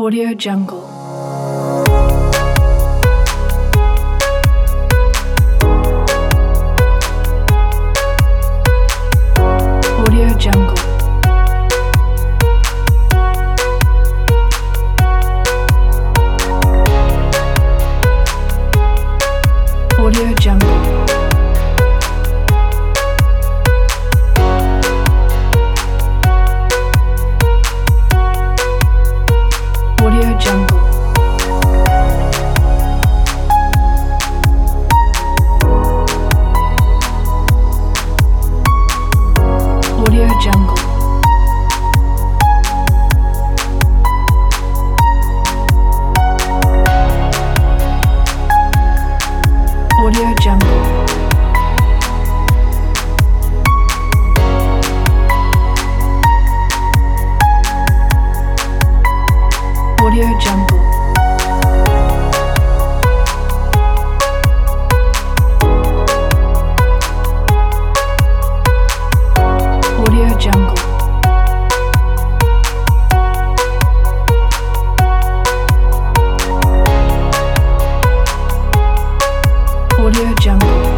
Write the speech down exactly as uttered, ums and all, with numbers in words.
Audio Jungle. Audio Jungle. Audio Jungle. Audio Jungle. Audio Jungle. Audio Jungle. Audio Jungle. Audio Jungle. Audio Jungle.